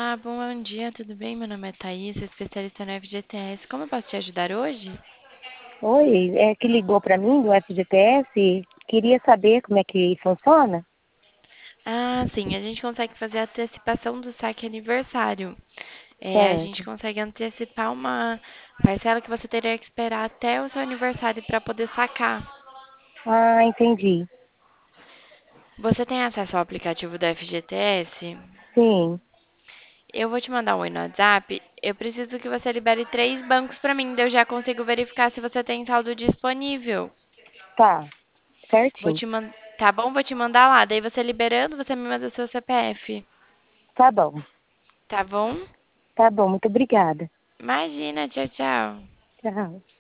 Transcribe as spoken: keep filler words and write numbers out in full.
Olá, bom dia, tudo bem? Meu nome é Thaís, sou especialista no F G T S. Como eu posso te ajudar hoje? Oi, é que ligou para mim do F G T S. Queria saber como é que funciona? Ah, sim, a gente consegue fazer a antecipação do saque aniversário. É, a gente Certo. consegue antecipar uma parcela que você teria que esperar até o seu aniversário para poder sacar. Ah, entendi. Você tem acesso ao aplicativo do F G T S? Sim, Eu vou te mandar um oi no WhatsApp. Eu preciso que você libere três bancos para mim, daí eu já consigo verificar se você tem saldo disponível. tá, Vou certinho. te mandar, tá bom? Vou te mandar lá. Daí você liberando, você me manda seu C P F. Tá bom, Tá bom? tá bom, muito obrigada. Imagina, tchau, tchau. Tchau.